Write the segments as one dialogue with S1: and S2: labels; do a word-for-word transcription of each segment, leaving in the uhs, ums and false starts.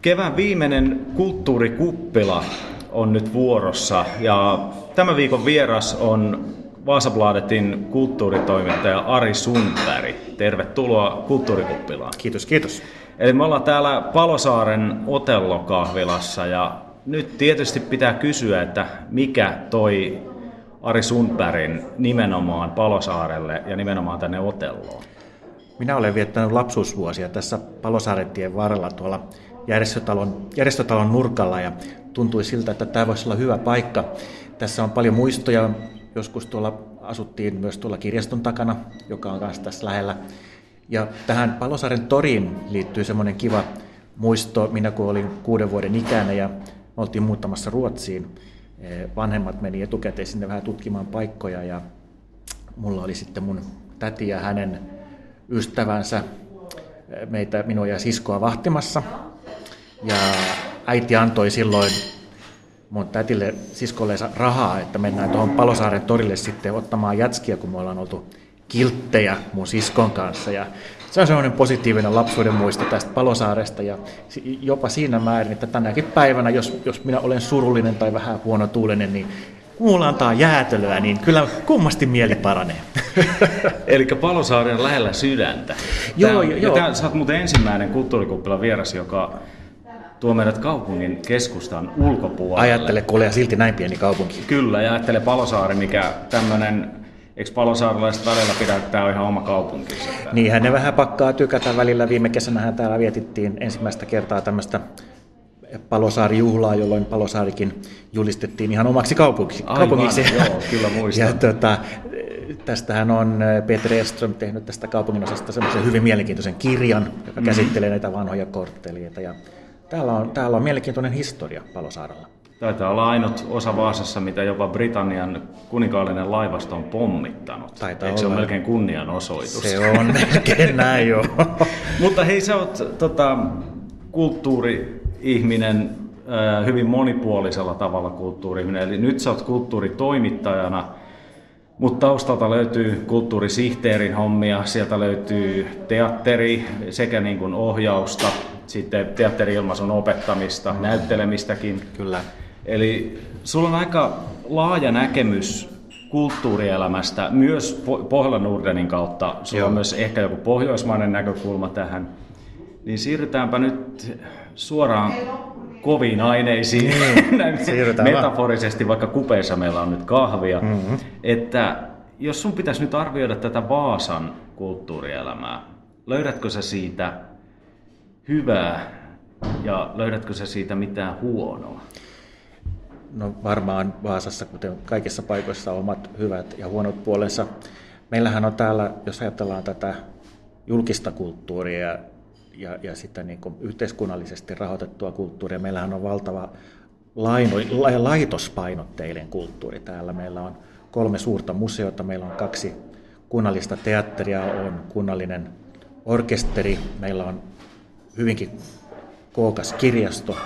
S1: Kevään viimeinen kulttuurikuppila on nyt vuorossa ja tämän viikon vieras on Vasabladetin kulttuuritoimittaja Ari Sundberg. Tervetuloa kulttuurikuppilaan.
S2: Kiitos, kiitos.
S1: Eli me ollaan täällä Palosaaren Otello-kahvilassa ja nyt tietysti pitää kysyä, että mikä toi Ari Sundbergin nimenomaan Palosaarelle ja nimenomaan tänne Otelloon?
S2: Minä olen viettänyt lapsuusvuosia tässä Palosaarentien varrella tuolla järjestötalon, järjestötalon nurkalla ja tuntui siltä, että tämä voisi olla hyvä paikka. Tässä on paljon muistoja. Joskus tuolla asuttiin myös tuolla kirjaston takana, joka on myös tässä lähellä. Ja tähän Palosaaren toriin liittyy semmoinen kiva muisto. Minä kun olin kuuden vuoden ikäinen ja me oltiin muuttamassa Ruotsiin. Vanhemmat meni etukäteen sinne vähän tutkimaan paikkoja ja mulla oli sitten mun täti ja hänen ystävänsä meitä, minua ja siskoa vahtimassa. Ja äiti antoi silloin mun tätille siskolleensa rahaa, että mennään tuohon Palosaaren torille sitten ottamaan jätskiä, kun me ollaan oltu kilttejä mun siskon kanssa. Ja se on sellainen positiivinen lapsuuden muisto tästä Palosaaresta ja jopa siinä määrin, että tänäkin päivänä, jos, jos minä olen surullinen tai vähän huonotuulinen, niin kun mulla antaa jäätelöä, niin kyllä kummasti mieli paranee.
S1: Eli Palosaari on lähellä sydäntä.
S2: Joo,
S1: Tää,
S2: joo.
S1: Ja sä oot muuten ensimmäinen kulttuurikuppilan vieras, joka tuo meidät kaupungin keskustan ulkopuolelle.
S2: Ajattele, kun ole silti näin pieni kaupunki.
S1: Kyllä, ja ajattele Palosaari, mikä tämmöinen, eikö palosaaralaiset välillä pidä, että tämä on ihan oma kaupunki?
S2: Niinhän ne vähän pakkaa tykätä välillä. Viime kesänähän täällä vietittiin ensimmäistä kertaa tämmöistä Palosaari-juhlaa, jolloin Palosaarikin julistettiin ihan omaksi kaupungiksi.
S1: Aivan,
S2: kaupungiksi.
S1: joo, kyllä muistan.
S2: Ja tuota, tästähän on Peter Edström tehnyt tästä kaupunginosasta semmoisen hyvin mielenkiintoisen kirjan, joka mm. käsittelee näitä vanhoja kortteleita. Ja täällä on, täällä on mielenkiintoinen historia Palosaarella.
S1: Taitaa olla ainut osa Vaasassa, mitä jopa Britannian kuninkaallinen laivasto on pommittanut.
S2: Taitaa
S1: Eikö se
S2: olla.
S1: ole melkein kunnianosoitus?
S2: Se on melkein näin, joo.
S1: Mutta hei, sä oot tota, kulttuuri-ihminen, äh, hyvin monipuolisella tavalla kulttuuri-ihminen. Eli nyt sä oot kulttuuritoimittajana, mutta taustalta löytyy kulttuurisihteerin hommia, sieltä löytyy teatteri sekä niin kuin ohjausta, sitten teatteri-ilmaisun opettamista, mm. näyttelemistäkin.
S2: Kyllä.
S1: Eli sulla on aika laaja näkemys kulttuurielämästä, myös Pohjola-Nordenin kautta. Sulla
S2: Joo.
S1: on myös ehkä joku pohjoismainen näkökulma tähän. Niin siirrytäänpä nyt suoraan koviin aineisiin, metaforisesti, vaikka kupeissa meillä on nyt kahvia. Mm-hmm. Että jos sun pitäisi nyt arvioida tätä Vaasan kulttuurielämää, löydätkö sä siitä hyvää ja löydätkö sä siitä mitään huonoa?
S2: No varmaan Vaasassa, kuten kaikissa paikoissa, on omat hyvät ja huonot puolensa. Meillähän on täällä, jos ajatellaan tätä julkista kulttuuria ja, ja sitä niin kuin yhteiskunnallisesti rahoitettua kulttuuria, meillähän on valtava laino, la, laitospainotteinen kulttuuri täällä. Meillä on kolme suurta museota, meillä on kaksi kunnallista teatteria, on kunnallinen orkesteri, meillä on hyvinkin kookas kirjasto.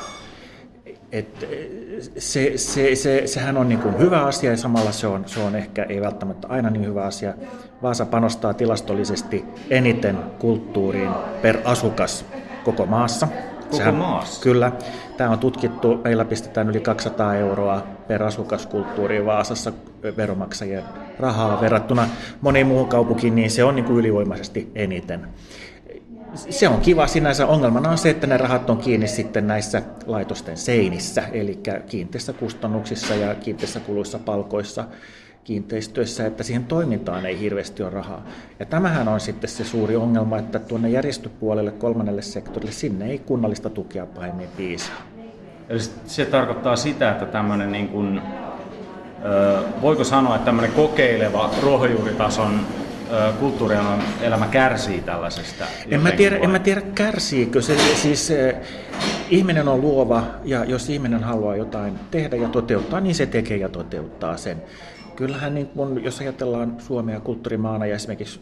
S2: Et se, se, se, sehän on niin kuin hyvä asia ja samalla se on, se on ehkä ei välttämättä aina niin hyvä asia. Vaasa panostaa tilastollisesti eniten kulttuuriin per asukas koko maassa.
S1: Koko
S2: Sehän,
S1: maassa?
S2: Kyllä. Tämä on tutkittu. Meillä pistetään yli kaksisataa euroa per asukas kulttuuriin Vaasassa veronmaksajien rahaa verrattuna moniin muuhun kaupunkiin, niin se on niin kuin ylivoimaisesti eniten. Se on kiva sinänsä. Ongelmana on se, että ne rahat on kiinni sitten näissä laitosten seinissä, eli kiinteissä kustannuksissa ja kiinteissä kuluissa, palkoissa, kiinteistöissä, että siihen toimintaan ei hirveästi ole rahaa. Ja tämähän on sitten se suuri ongelma, että tuonne järjestöpuolelle, kolmannelle sektorille, sinne ei kunnallista tukea pahemmin piisaa.
S1: Eli se tarkoittaa sitä, että tämmöinen, niin kuin, voiko sanoa, että tämmöinen kokeileva ruohonjuuritason kulttuurielämä kärsii tällaisesta?
S2: En mä tiedä, en mä tiedä kärsiikö. Se, siis, eh, ihminen on luova ja jos ihminen haluaa jotain tehdä ja toteuttaa, niin se tekee ja toteuttaa sen. Kyllähän niin kun, jos ajatellaan Suomea kulttuurimaana ja esimerkiksi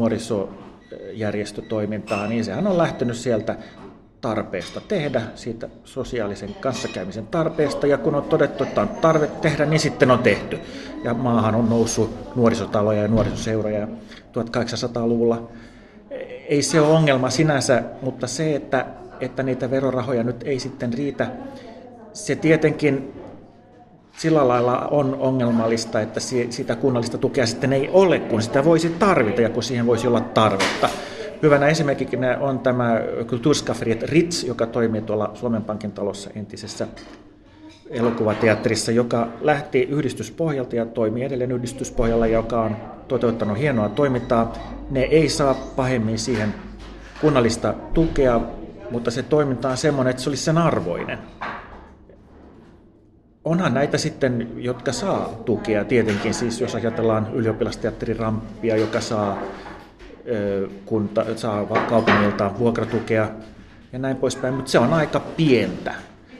S2: nuorisojärjestötoimintaa, niin sehän on lähtenyt sieltä tarpeesta tehdä, siitä sosiaalisen kanssakäymisen tarpeesta, ja kun on todettu, että on tarve tehdä, niin sitten on tehty. Ja maahan on noussut nuorisotaloja ja nuorisoseuroja tuhatkahdeksansataaluvulla. Ei se ole ongelma sinänsä, mutta se, että että niitä verorahoja nyt ei sitten riitä. Se tietenkin sillä lailla on ongelmallista, että sitä kunnallista tukea sitten ei ole, kun sitä voisi tarvita ja kun siihen voisi olla tarvetta. Hyvänä esimerkkinä on tämä Kulturskafferiet Ritz, joka toimii tuolla Suomen Pankin talossa entisessä elokuvateatterissa, joka lähti yhdistyspohjalta ja toimii edelleen yhdistyspohjalla, joka on toteuttanut hienoa toimintaa. Ne ei saa pahemmin siihen kunnallista tukea, mutta se toiminta on semmoinen, että se olisi sen arvoinen. Onhan näitä sitten, jotka saa tukea tietenkin, siis jos ajatellaan ylioppilasteatterin Ramppia, joka saa, kun saa kaupungilta vuokratukea ja näin poispäin, mutta se on aika pientä.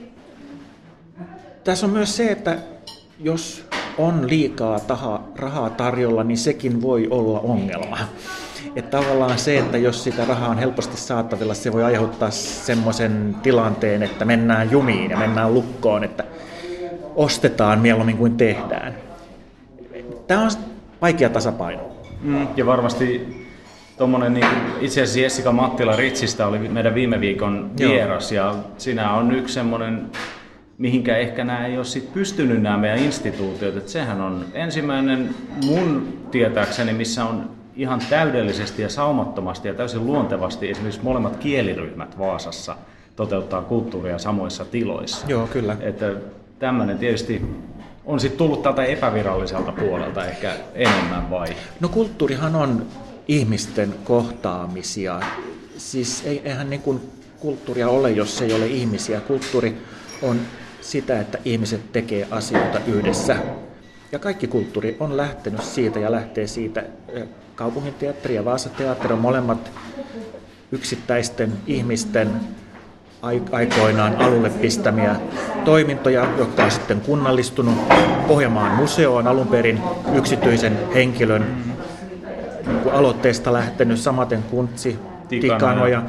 S2: Tässä on myös se, että jos on liikaa taha, rahaa tarjolla, niin sekin voi olla ongelma. Että tavallaan se, että jos sitä rahaa on helposti saatavilla, se voi aiheuttaa semmoisen tilanteen, että mennään jumiin ja mennään lukkoon, että ostetaan mieluummin kuin tehdään. Tämä on vaikea tasapaino.
S1: Mm, ja varmasti tuommoinen, niin itse asiassa Jessica Mattila Ritsistä oli meidän viime viikon vieras, Joo. ja siinä on yksi semmoinen, mihinkä ehkä nämä ei ole sit pystynyt nämä meidän instituutiot. Että sehän on ensimmäinen mun tietääkseni, missä on ihan täydellisesti ja saumattomasti ja täysin luontevasti esimerkiksi molemmat kieliryhmät Vaasassa toteuttaa kulttuuria samoissa tiloissa.
S2: Joo, kyllä.
S1: Että tämmöinen tietysti on sitten tullut tältä epäviralliselta puolelta ehkä enemmän vai?
S2: No kulttuurihan on ihmisten kohtaamisia. Siis eihän niin kuin kulttuuria ole, jos ei ole ihmisiä. Kulttuuri on sitä, että ihmiset tekee asioita yhdessä. Ja kaikki kulttuuri on lähtenyt siitä ja lähtee siitä. Kaupunginteatteri ja Vaasa-teatteri on molemmat yksittäisten ihmisten aikoinaan alulle pistämiä toimintoja, jotka on sitten kunnallistunut. Pohjanmaan museo on alun perin yksityisen henkilön aloitteesta lähtenyt, samaten Kuntsi, Tikanoja.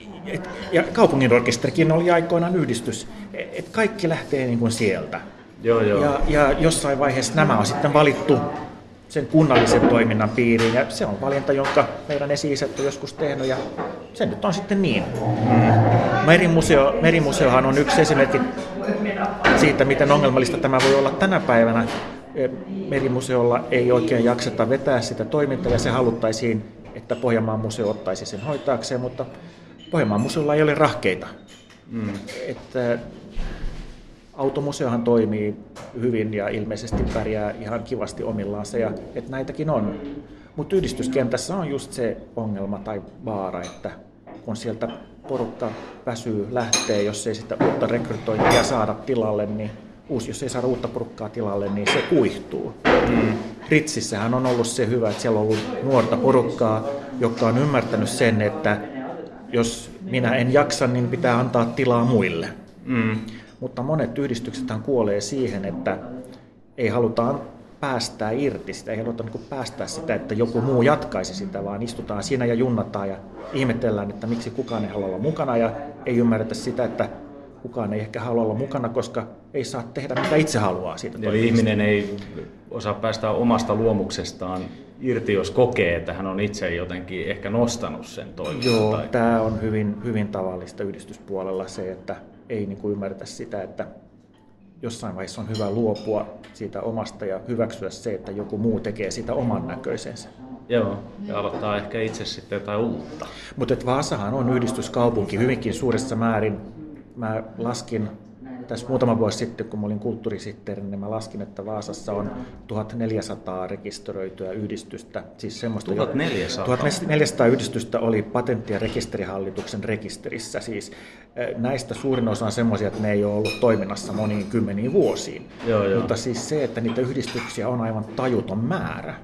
S2: Ja kaupunginorkesterikin oli aikoinaan yhdistys. Et kaikki lähtee niin kuin sieltä.
S1: Joo, joo.
S2: Ja, ja jossain vaiheessa nämä on sitten valittu sen kunnallisen toiminnan piiriin, ja se on valinta, jonka meidän esi-isät on joskus tehnyt, ja se nyt on sitten niin. Mm. Merimuseo, Merimuseohan on yksi esimerkki siitä, miten ongelmallista tämä voi olla tänä päivänä. Merimuseolla ei oikein jakseta vetää sitä toimintaa, ja se haluttaisiin, että Pohjanmaan museo ottaisi sen hoitaakseen, mutta Pohjanmaan museolla ei ole rahkeita. Mm. Että automuseohan toimii hyvin ja ilmeisesti pärjää ihan kivasti omillaansa, ja että näitäkin on. Mutta yhdistyskentässä on just se ongelma tai vaara, että kun sieltä porukka väsyy, lähtee, jos ei sitä uutta rekrytointia saada tilalle, niin uusi, jos ei saada uutta porukkaa tilalle, niin se kuihtuu. Mm. Ritsissähän on ollut se hyvä, että siellä on ollut nuorta porukkaa, joka on ymmärtänyt sen, että jos minä en jaksa, niin pitää antaa tilaa muille. Mm. Mutta monet yhdistyksethän kuolee siihen, että ei haluta päästää irti sitä, ei haluta niin päästää sitä, että joku muu jatkaisi sitä, vaan istutaan siinä ja junnataan ja ihmetellään, että miksi kukaan ei halua olla mukana, ja ei ymmärretä sitä, että kukaan ei ehkä halua olla mukana, koska ei saa tehdä mitä itse haluaa siitä.
S1: Eli ihminen ei osaa päästä omasta luomuksestaan irti, jos kokee, että hän on itse jotenkin ehkä nostanut sen toiminnan.
S2: Joo,
S1: tai...
S2: tämä on hyvin, hyvin tavallista yhdistyspuolella se, että ei niin kuin ymmärretä sitä, että jossain vaiheessa on hyvä luopua siitä omasta ja hyväksyä se, että joku muu tekee sitä oman näköisensä.
S1: Joo, ja aloittaa ehkä itse sitten jotain uutta.
S2: Mutta Vaasahan on yhdistyskaupunki hyvinkin suuressa määrin. Mä laskin tässä muutama vuosi sitten, kun mä olin kulttuurisihteeri, niin mä laskin, että Vaasassa on tuhatneljäsataa rekisteröityä yhdistystä. Siis semmoista
S1: tuhatneljäsataa?
S2: tuhatneljäsataa yhdistystä oli patentti- ja rekisterihallituksen rekisterissä. Siis näistä suurin osa on semmoisia, että ne ei ole ollut toiminnassa moniin kymmeniin vuosiin.
S1: Joo, joo.
S2: Mutta siis se, että niitä yhdistyksiä on aivan tajuton määrä.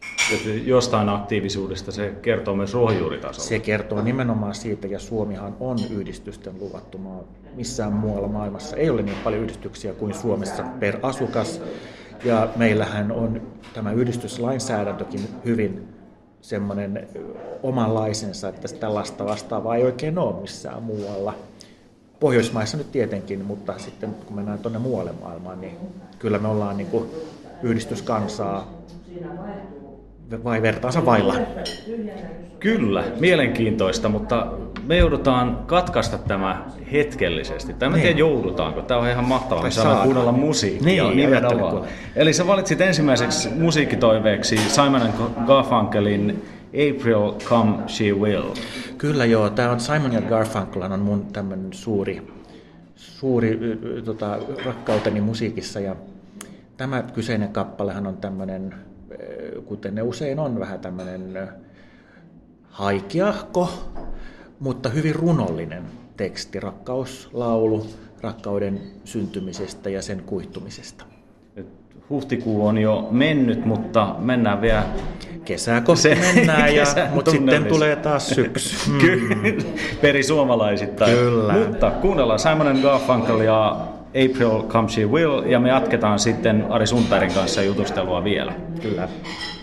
S1: Jostain aktiivisuudesta se kertoo myös ruohonjuuritasolla.
S2: Se kertoo nimenomaan siitä, ja Suomihan on yhdistysten luvattu maa. Missään muualla maailmassa ei ole niin paljon yhdistyksiä kuin Suomessa per asukas. Ja meillähän on tämä yhdistyslainsäädäntökin hyvin semmoinen omanlaisensa, että tällaista vastaavaa ei oikein ole missään muualla. Pohjoismaissa nyt tietenkin, mutta sitten kun mennään tuonne muualle maailmaan, niin kyllä me ollaan niin kuin yhdistyskansaa vai vertaansa vailla.
S1: Kyllä, mielenkiintoista, mutta me joudutaan katkaista tämä hetkellisesti. Tai mä en tiedä joudutaanko, tämä on ihan mahtavaa, me saadaan kuunnella musiikkia.
S2: Niin,
S1: nimenomaan. Eli sä valitsit ensimmäiseksi musiikkitoiveeksi Simon and Garfunkelin April Come She Will.
S2: Kyllä joo, tämä on Simon ja Garfunkel on mun tämmöinen suuri, suuri tota, rakkauteni musiikissa ja tämä kyseinen kappalehan on tämmöinen, kuten ne usein on, vähän tämmöinen haikeahko, mutta hyvin runollinen teksti, rakkauslaulu, rakkauden syntymisestä ja sen kuihtumisesta.
S1: Huhtikuu on jo mennyt, mutta mennään vielä...
S2: Kesää kohti mennään, ja, mutta sitten tulee taas syksy.
S1: Mm. Perisuomalaisittain.
S2: Kyllä.
S1: Mutta kuunnellaan Simon and Garfunkel ja April Come She Will, ja me jatketaan sitten Ari Sundbergin kanssa jutustelua vielä.
S2: Kyllä.